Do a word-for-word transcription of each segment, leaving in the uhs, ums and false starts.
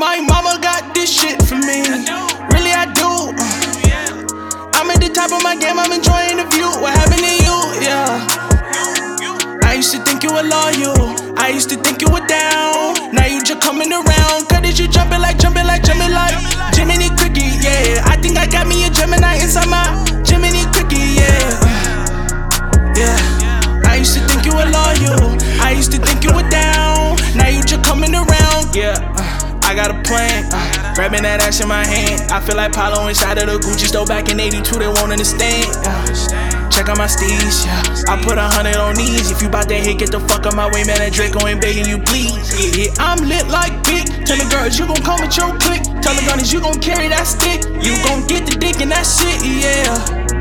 my mama got this shit for me. Really, I do. I'm at the top of my game, I'm enjoying the view. What happened to you? Yeah. I used to think you were loyal. I used to think you were down. Now you just coming around. Cause you jumping like, jumping like, jumping like Jiminy Cricket, yeah. I think I got me a Gemini inside my Jiminy Cricket, yeah. Yeah. I used to think you were loyal. I used to think you were down. Now you just coming around, yeah. I got a plan, uh, grabbing that ass in my hand. I feel like Paulo inside of the Gucci store back in eighty-two, they won't understand. Uh, check out my steez, yeah. I put a hundred on these. If you bout that hit, get the fuck out my way, man. That Draco ain't begging you, please. Yeah, yeah, I'm lit like Big. Tell the girls you gon' come with your clique. Tell the gunners you gon' carry that stick. You gon' get the dick and that shit, yeah.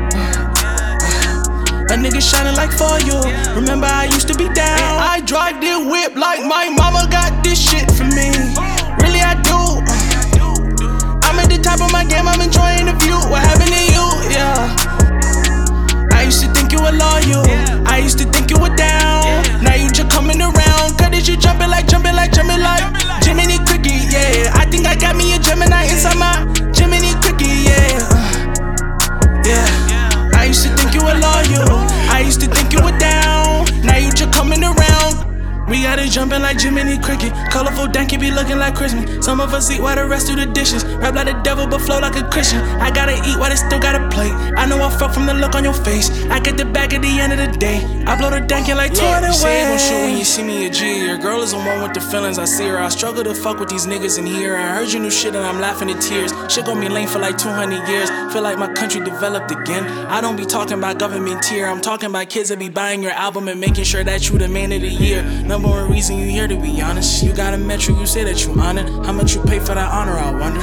Uh, a nigga shining like for you. Remember I used to be down. And I drive this whip like my mama got this shit for me. Really, I do. I'm at the top of my game, I'm enjoying the view. What happened to you? Yeah. I used to think you were loyal. I used to think you were down. Now you just coming around. Cause you jumping like, jumping like, jumping like Jiminy Cricket, yeah. I think I got me a Gemini inside my Jiminy Cricket, yeah. Yeah. I used to think you were loyal. I used to think you were down. Now you just coming around. We got it jumping like Jiminy Cricket. Colorful danky be looking like Christmas. Some of us eat while the rest do the dishes. Rap like the devil but flow like a Christian. I gotta eat while they still got a plate. I know I fuck from the look on your face. I get the bag at the end of the day. I blow the danky like two hundred ways. You say you gon' shoot when you see me a G. Your girl is the one with the feelings, I see her. I struggle to fuck with these niggas in here. I heard you new shit and I'm laughing at tears. Shit gon' be lame for like two hundred years. Feel like my country developed again. I don't be talking about government tier. I'm talking about kids that be buying your album and making sure that you the man of the year. Number one reason you here, to be honest. You got a metric, you say that you on it. How much you pay for that honor, I wonder.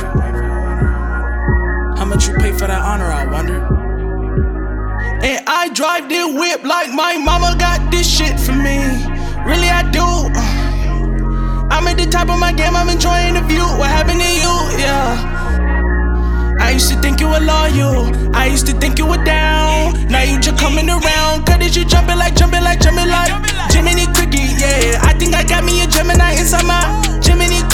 How much you pay for that honor, I wonder. And I drive this whip like my mama got this shit for me. Really, I do. I'm at the top of my game, I'm enjoying the view. What happened to you? Yeah. I used to think you were loyal. I used to think you were down. Now you just coming around. Cause you jumping like, jumping like, jumping like Jiminy Cricket, yeah. I think I got me a Gemini inside my Jiminy Cricket.